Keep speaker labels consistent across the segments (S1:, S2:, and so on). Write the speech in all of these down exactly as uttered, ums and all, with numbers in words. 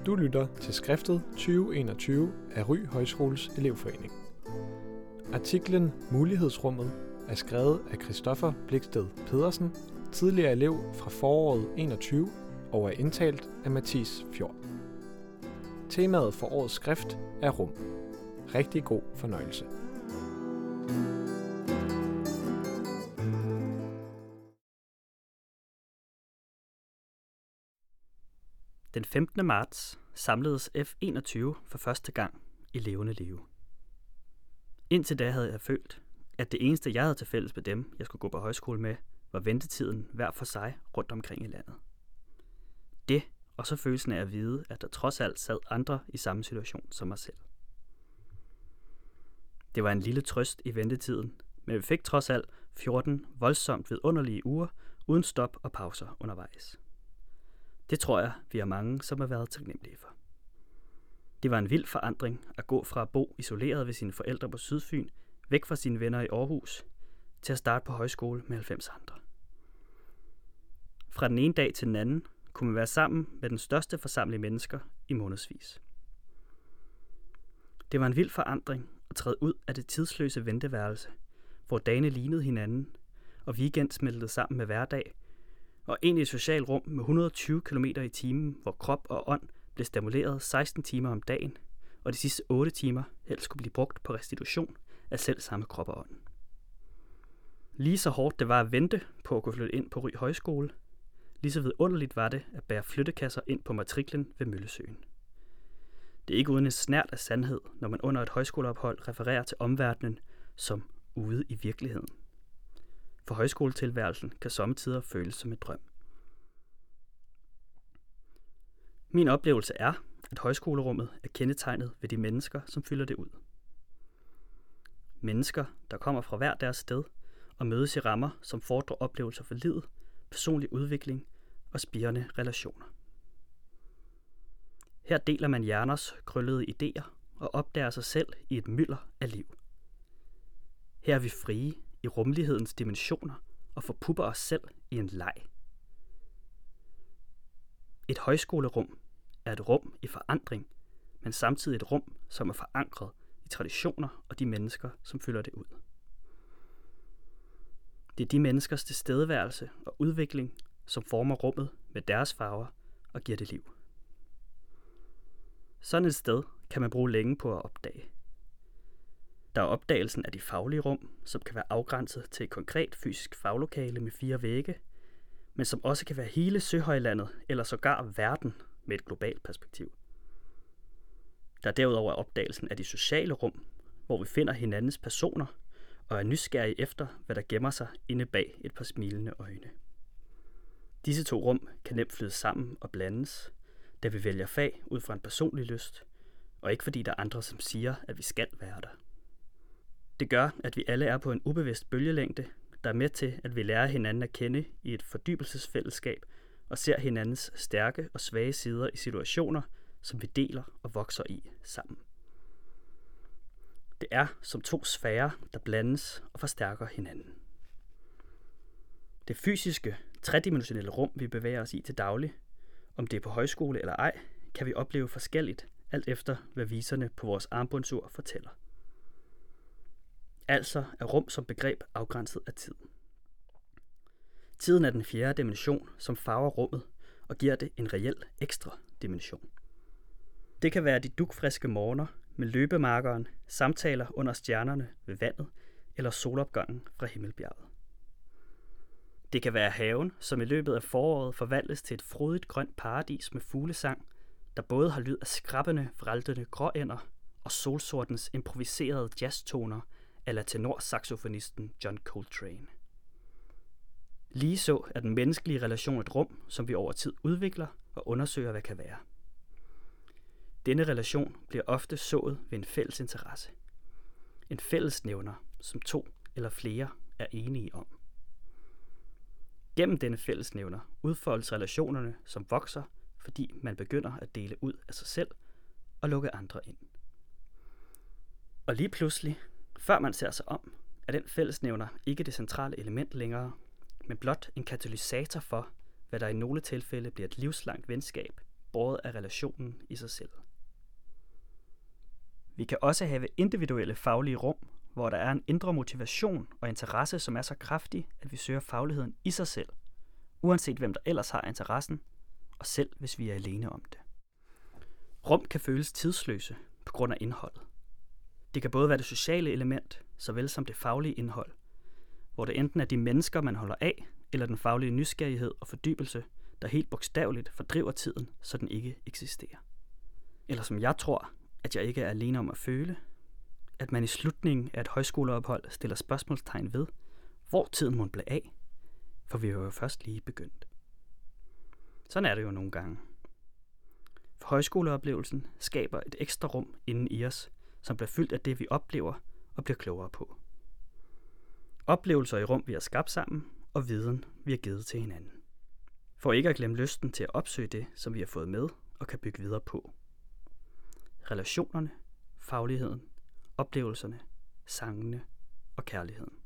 S1: Du lytter til skriftet tyve enogtyve af Ry Højskoles elevforening. Artiklen Mulighedsrummet er skrevet af Christoffer Bliksted Pedersen, tidligere elev fra foråret enogtyve og er indtalt af Mathis Fjord. Temaet for årets skrift er rum. Rigtig god fornøjelse.
S2: Den femtende marts samledes F enogtyve for første gang i levende live. Indtil da havde jeg følt, at det eneste jeg havde til fælles med dem, jeg skulle gå på højskole med, var ventetiden hver for sig rundt omkring i landet. Det, og så følelsen af at vide, at der trods alt sad andre i samme situation som mig selv. Det var en lille trøst i ventetiden, men vi fik trods alt fjorten voldsomt vidunderlige uger uden stop og pauser undervejs. Det tror jeg, vi er mange, som har været taknemmelige for. Det var en vild forandring at gå fra at bo isoleret ved sine forældre på Sydfyn, væk fra sine venner i Aarhus, til at starte på højskole med halvfems andre. Fra den ene dag til den anden kunne man være sammen med den største forsamling mennesker i månedsvis. Det var en vild forandring at træde ud af det tidsløse venteværelse, hvor dagene lignede hinanden, og weekend smeltede sammen med hverdag, og ind i et socialt rum med et hundrede og tyve kilometer i timen, hvor krop og ånd blev stimuleret seksten timer om dagen, og de sidste otte timer helst skulle blive brugt på restitution af selv samme krop og ånd. Lige så hårdt det var at vente på at kunne flytte ind på Ry Højskole, lige så vidunderligt var det at bære flyttekasser ind på matriklen ved Møllesøen. Det er ikke uden en snert af sandhed, når man under et højskoleophold refererer til omverdenen som ude i virkeligheden. For højskoletilværelsen kan sommetider føles som et drøm. Min oplevelse er, at højskolerummet er kendetegnet ved de mennesker, som fylder det ud. Mennesker, der kommer fra hver deres sted og mødes i rammer, som fordrer oplevelser for livet, personlig udvikling og spirende relationer. Her deler man hjerners krøllede idéer og opdager sig selv i et mylder af liv. Her er vi frie i rummelighedens dimensioner og forpupper os selv i en leg. Et højskolerum er et rum i forandring, men samtidig et rum, som er forankret i traditioner og de mennesker, som fylder det ud. Det er de menneskers tilstedeværelse og udvikling, som former rummet med deres farver og giver det liv. Sådan et sted kan man bruge længe på at opdage. Der er opdagelsen af de faglige rum, som kan være afgrænset til et konkret fysisk faglokale med fire vægge, men som også kan være hele Søhøjlandet eller sågar verden med et globalt perspektiv. Der er derudover opdagelsen af de sociale rum, hvor vi finder hinandens personer og er nysgerrige efter, hvad der gemmer sig inde bag et par smilende øjne. Disse to rum kan nemt flyde sammen og blandes, da vi vælger fag ud fra en personlig lyst, og ikke fordi der er andre, som siger, at vi skal være der. Det gør, at vi alle er på en ubevidst bølgelængde, der er med til, at vi lærer hinanden at kende i et fordybelsesfællesskab og ser hinandens stærke og svage sider i situationer, som vi deler og vokser i sammen. Det er som to sfærer, der blandes og forstærker hinanden. Det fysiske, tredimensionelle rum, vi bevæger os i til daglig, om det er på højskole eller ej, kan vi opleve forskelligt, alt efter hvad viserne på vores armbåndsur fortæller. Altså er rum som begreb afgrænset af tid. Tiden er den fjerde dimension, som farver rummet og giver det en reel ekstra dimension. Det kan være de dugfriske morgener med løbemarkeren, samtaler under stjernerne ved vandet eller solopgangen fra himmelbjerget. Det kan være haven, som i løbet af foråret forvandles til et frodigt grønt paradis med fuglesang, der både har lyd af skrabbende, vraltende gråænder og solsortens improviserede jazztoner eller tenorsaxofonisten John Coltrane. Ligeså er den menneskelige relation et rum, som vi over tid udvikler og undersøger, hvad kan være. Denne relation bliver ofte sået ved en fælles interesse. En fællesnævner, som to eller flere er enige om. Gennem denne fællesnævner udfoldes relationerne, som vokser, fordi man begynder at dele ud af sig selv og lukke andre ind. Og lige pludselig, før man ser sig om, er den fællesnævner ikke det centrale element længere, men blot en katalysator for, hvad der i nogle tilfælde bliver et livslangt venskab, båret af relationen i sig selv. Vi kan også have individuelle faglige rum, hvor der er en indre motivation og interesse, som er så kraftig, at vi søger fagligheden i sig selv, uanset hvem der ellers har interessen, og selv hvis vi er alene om det. Rum kan føles tidsløse på grund af indholdet. Det kan både være det sociale element, såvel som det faglige indhold, hvor det enten er de mennesker, man holder af, eller den faglige nysgerrighed og fordybelse, der helt bogstaveligt fordriver tiden, så den ikke eksisterer. Eller som jeg tror, at jeg ikke er alene om at føle, at man i slutningen af et højskoleophold stiller spørgsmålstegn ved, hvor tiden må blive af, for vi er jo først lige begyndt. Sådan er det jo nogle gange. For højskoleoplevelsen skaber et ekstra rum inden i os, som bliver fyldt af det, vi oplever og bliver klogere på. Oplevelser i rum, vi har skabt sammen, og viden, vi har givet til hinanden. For ikke at glemme lysten til at opsøge det, som vi har fået med og kan bygge videre på. Relationerne, fagligheden, oplevelserne, sangene og kærligheden.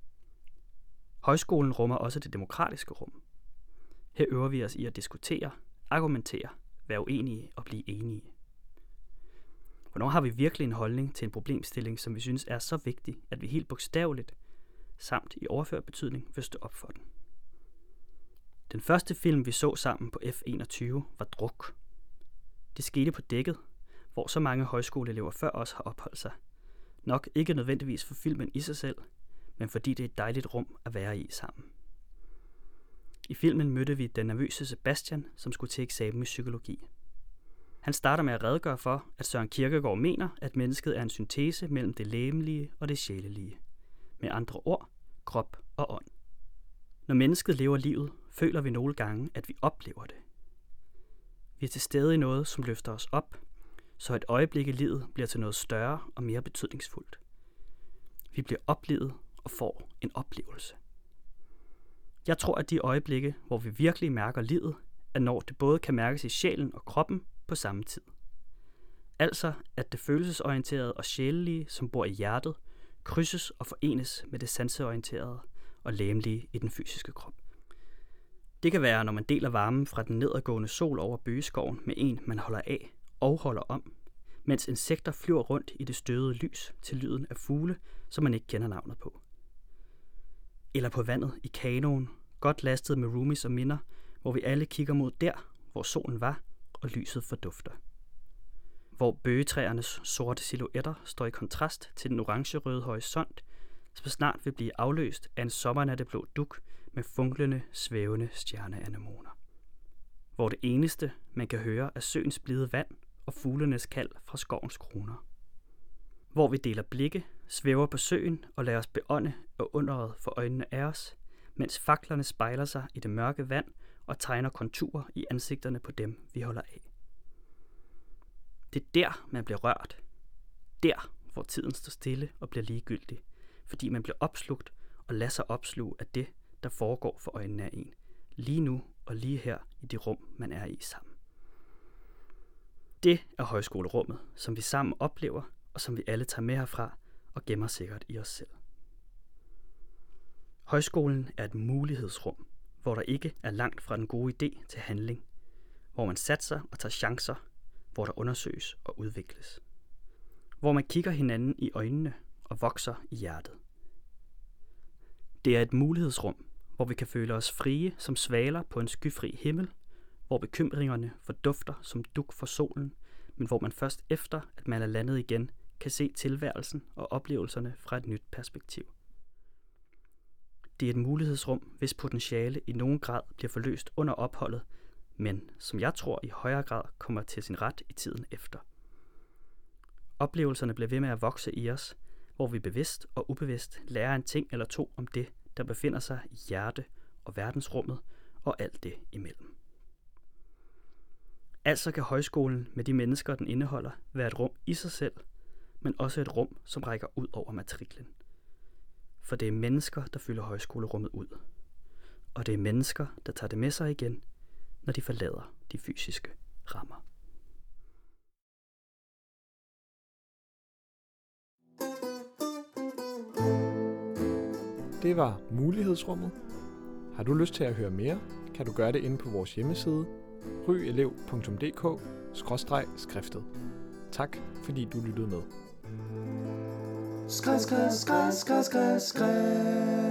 S2: Højskolen rummer også det demokratiske rum. Her øver vi os i at diskutere, argumentere, være uenige og blive enige. Hvornår har vi virkelig en holdning til en problemstilling, som vi synes er så vigtig, at vi helt bogstaveligt, samt i overført betydning, vil stå op for den. Den første film, vi så sammen på F enogtyve, var Druk. Det skete på dækket, hvor så mange højskoleelever før os har opholdt sig. Nok ikke nødvendigvis for filmen i sig selv, men fordi det er et dejligt rum at være i sammen. I filmen mødte vi den nervøse Sebastian, som skulle til eksamen i psykologi. Han starter med at redegøre for, at Søren Kierkegaard mener, at mennesket er en syntese mellem det legemlige og det sjælelige. Med andre ord, krop og ånd. Når mennesket lever livet, føler vi nogle gange, at vi oplever det. Vi er til stede i noget, som løfter os op, så et øjeblik i livet bliver til noget større og mere betydningsfuldt. Vi bliver oplevet og får en oplevelse. Jeg tror, at de øjeblikke, hvor vi virkelig mærker livet, er når det både kan mærkes i sjælen og kroppen på samme tid. Altså, at det følelsesorienterede og sjælelige, som bor i hjertet, krydses og forenes med det sanseorienterede og legemlige i den fysiske krop. Det kan være, når man deler varmen fra den nedadgående sol over bøgeskoven med en, man holder af og holder om, mens insekter flyver rundt i det støvede lys til lyden af fugle, som man ikke kender navnet på. Eller på vandet i kanoen, godt lastet med roomies og minder, hvor vi alle kigger mod der, hvor solen var, og lyset fordufter. Hvor bøgetræernes sorte silhuetter står i kontrast til den orange-røde horisont, som snart vil blive afløst af en sommernatteblå dug med funklende, svævende stjerneanemoner. Hvor det eneste, man kan høre, er søens blide vand og fuglenes kald fra skovens kroner. Hvor vi deler blikke, svæver på søen og lader os beånde og underet for øjnene af os, mens faklerne spejler sig i det mørke vand og tegner konturer i ansigterne på dem, vi holder af. Det er der, man bliver rørt. Der, hvor tiden står stille og bliver ligegyldig, fordi man bliver opslugt og lader sig opsluge af det, der foregår for øjnene af en, lige nu og lige her i det rum, man er i sammen. Det er højskolerummet, som vi sammen oplever, og som vi alle tager med herfra og gemmer sikkert i os selv. Højskolen er et mulighedsrum, hvor der ikke er langt fra den gode idé til handling, hvor man satser og tager chancer, hvor der undersøges og udvikles. Hvor man kigger hinanden i øjnene og vokser i hjertet. Det er et mulighedsrum, hvor vi kan føle os frie som svaler på en skyfri himmel, hvor bekymringerne fordufter som dug for solen, men hvor man først efter, at man er landet igen, kan se tilværelsen og oplevelserne fra et nyt perspektiv. Det er et mulighedsrum, hvis potentiale i nogen grad bliver forløst under opholdet, men som jeg tror i højere grad kommer til sin ret i tiden efter. Oplevelserne bliver ved med at vokse i os, hvor vi bevidst og ubevidst lærer en ting eller to om det, der befinder sig i hjerte og verdensrummet og alt det imellem. Altså kan højskolen med de mennesker, den indeholder, være et rum i sig selv, men også et rum, som rækker ud over matriklen. For det er mennesker, der fylder højskolerummet ud. Og det er mennesker, der tager det med sig igen, når de forlader de fysiske rammer.
S1: Det var Mulighedsrummet. Har du lyst til at høre mere, kan du gøre det inde på vores hjemmeside ryelev punktum d k skråstreg skriftet. Tak fordi du lyttede med.
S3: Skræd, skræd, skræd, skræd, skræd, skræd.